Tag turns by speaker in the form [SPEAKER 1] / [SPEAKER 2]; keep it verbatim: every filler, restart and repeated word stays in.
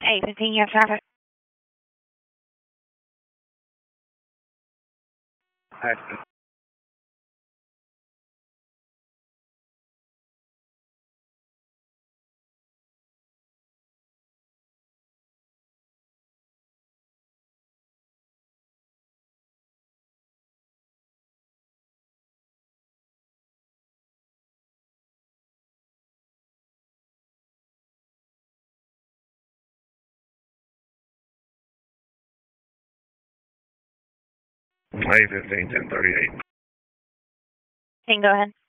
[SPEAKER 1] eight fifteen, you have traffic.
[SPEAKER 2] Hi. eight fifteen, ten thirty-eight.
[SPEAKER 1] Can go ahead.